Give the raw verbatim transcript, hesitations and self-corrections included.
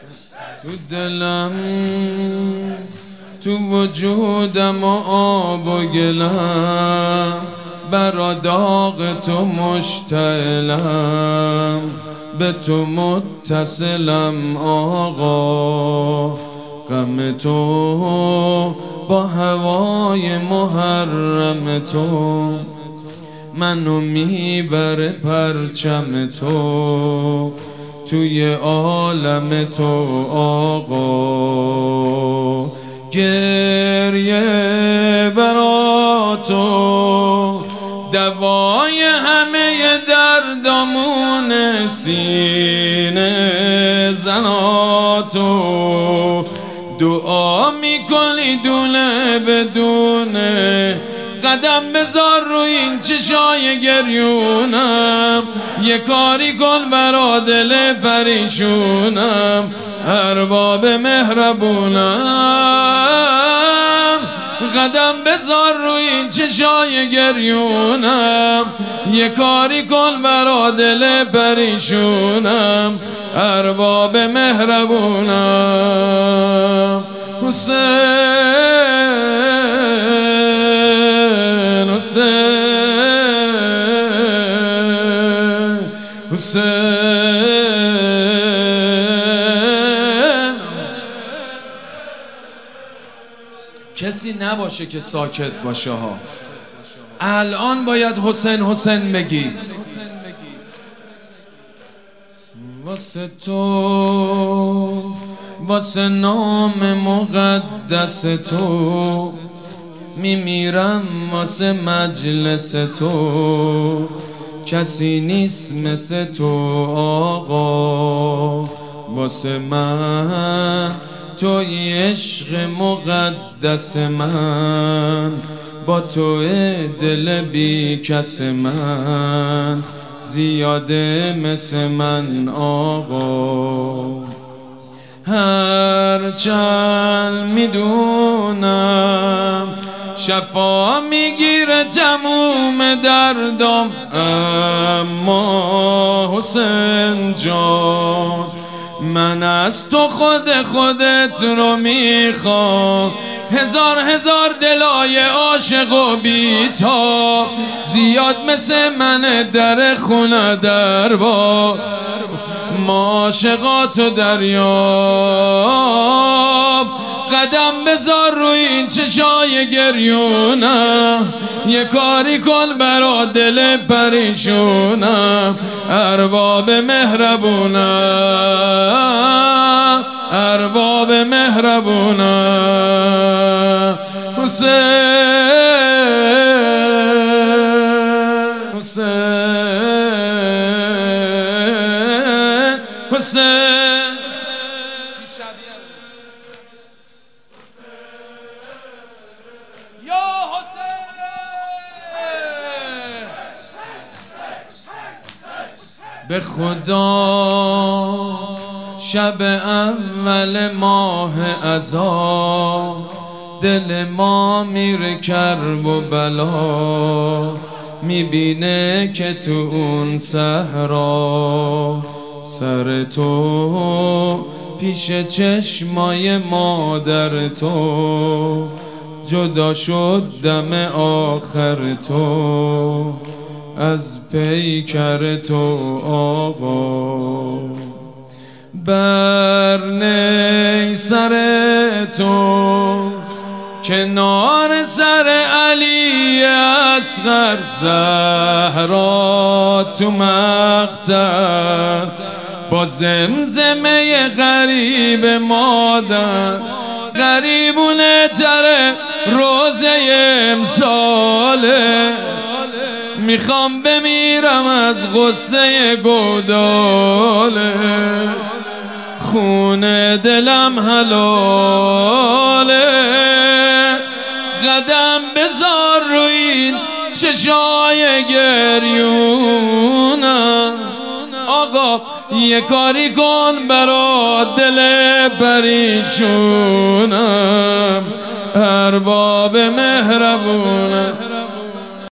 تو دلم تو وجودم و آب و گلم، برا داغ تو مشتعلم، به تو متصلم آقا. غم تو با هوای محرم تو، منو میبره پرچم تو، توی عالم تو آقا. گریه برا تو دوای همه دردامون سینه زنا تو، دعا میکنی دونه بدونه، قدم بذار رو این چشای گریونم، یه کاری کن برا دل پریشونم، ارباب مهربونم. قدم بذار رو این چشای گریونم، یه کاری کن برا دل پریشونم، ارباب مهربونم. حسین حسین حسین. کسی نباشه که ساکت باشه ها، الان باید حسین حسین بگی. واسه تو، واسه نام مقدس تو، میمیرم واسه مجلس تو، کسی نیست مثل تو آقا. واسه من توی عشق مقدس من، با تو دل بی کس من، زیاده مثل من آقا. هرچند میدونم شفا میگیره تموم دردم، اما حسین جان من از تو خود خودت رو میخوام. هزار هزار دلای عاشق و بیتاب، زیاد مثل من در خونه در با، ما عاشقاتو دریاب. قدم بذار رو این چشای گریونم، یه کاری کن برا دل پریشونم، ارباب مهربونم، ارباب مهربونم. حسین حسین حسین. به خدا شب اول ماه عذاب، دل ما میره کرب و بلا، میبینه که تو اون صحرا سر تو پیش چشمای مادر تو، جدا شد دم آخر تو از پیکر تو آقا. بر نی سر تو کنار سر علی اصغر، زهرا تو مقتل با زمزمه غریب مادر، غریبونه تره روزه امساله، میخوام بمیرم از غصه گوداله، خون دلم حلاله. قدم بذار رو این چشای گریونم آقا، یه کاری کن برا دل پریشونم، ارباب مهربونم.